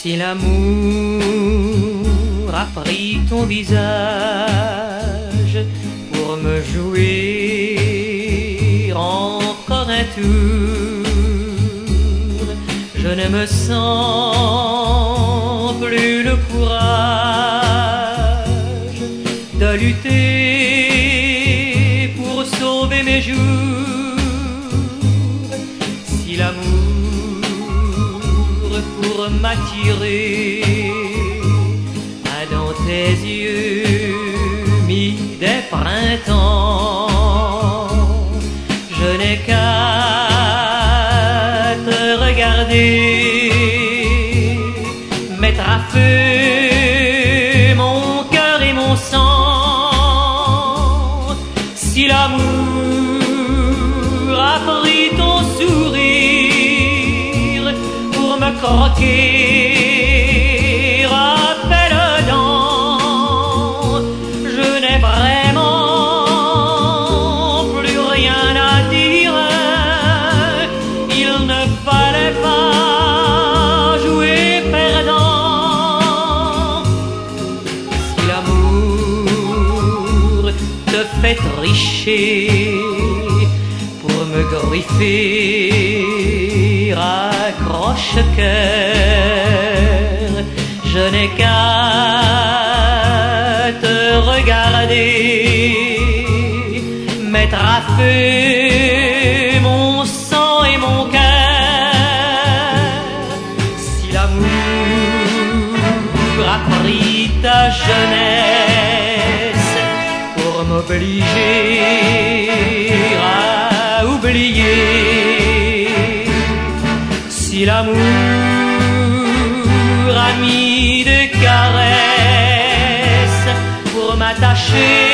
Si l'amour a pris ton visage pour me jouir encore un tour, je ne me sens plus le courage de lutter pour sauver mes jours. Si l'amour pour m'attirer a dans tes yeux mis des printemps, je n'ai qu'à te regarder, mettre à feu mon cœur et mon sang. Si l'amour a pris ton sourire pour me croquer à belles dents, je n'ai vraiment plus rien à dire. Il ne fallait pas jouer perdant. Si l'amour te fait tricher pour me griffer à croche-cœur, je n'ai qu'à te regarder, mettre à feu mon sang et mon cœur. Si l'amour a pris ta jeunesse pour m'obliger à oublier, si l'amour a mis des caresses pour m'attacher